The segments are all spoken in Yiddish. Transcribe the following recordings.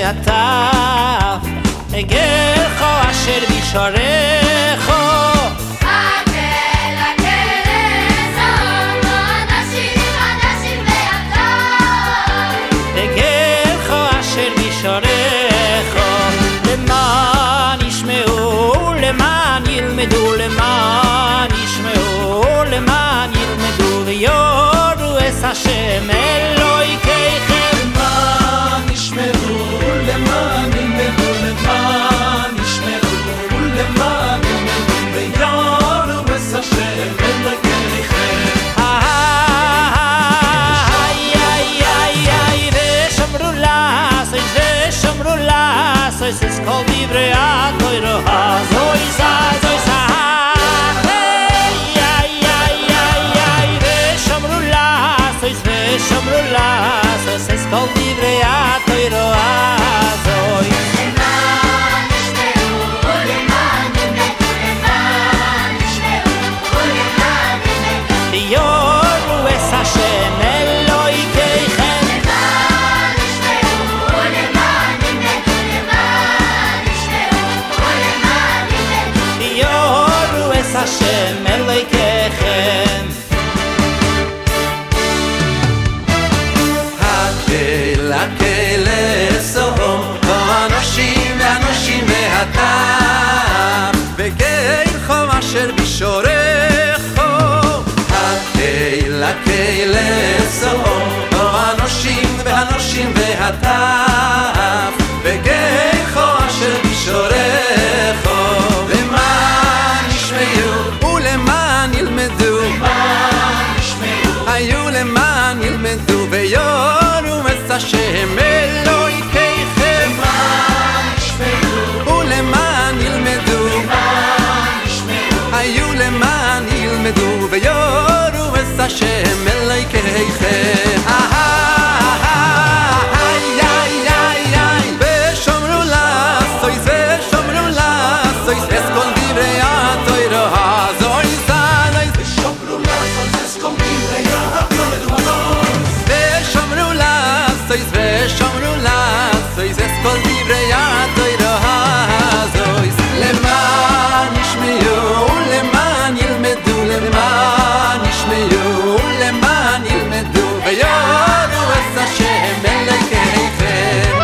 מהטף אגלך אשר בשעריך אגלך אשר בשעריך למען ישמעו למען ילמדו למען ישמעו למען ילמדו ויורו את השם אלוהיכם למען ישמעו למען ילמדו למען ישמעו למען ילמדו ויורו את השם אלוהיכם ושמרו לעשות את כל דברי התורה הזויס הזויס ושמרו לעשות את כל דברי התורה הזויס למען ישמעו למען ילמדו למען ישמעו למען ילמדו ויורו את השם אלוהיכם למען ישמעו למען ילמדו למען ישמעו למען ילמדו ויורו את השם אלוהיכם הקהל אסום האנשים והנשים מהטף וגילך אשר בשעריך הקהל אסום האנשים והנשים והטף וגילך אשר בשעריך למען ישמעו ולמען ילמדו היו למען ילמדו ויורו את השם אלוהיכם למען ישמעו ולמען ילמדו היו למען ילמדו ויורו את השם אלוהיכם ושומרו לעשות את כל דברי התורה הזויס ושומרו לעשות את כל דברי ושמרו לעשות את כל דברי התורה הזויס למען ישמעו למען ילמדו למען ישמעו למען ילמדו ויורו את השם אלוהיכם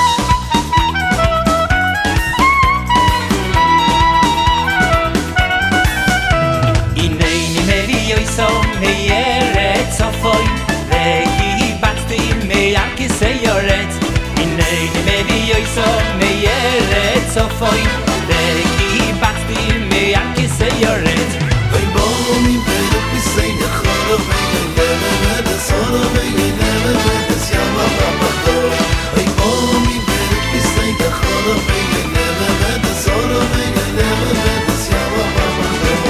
הנני מביא יסום מארץ צפון וקיבצתי מעל כיסא יורד הנני מביא יסום מארץ צפון וקיבצתי מעל כיסא יורד ויבואו מבית פיסי יחור ויילב ודסור ויילב ודס ימה במחור ויבואו מבית פיסי יחור ויילב ודסור ויילב ודס ימה במחור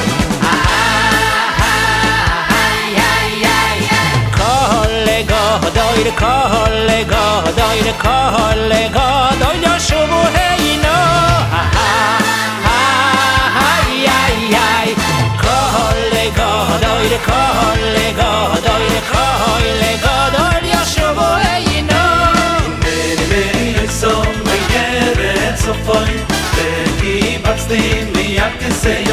כל גדול ישובו היינו כל גדול ישובו היינו הנני מביא יסום מארץ צפון וקיבצתי מעל כיסא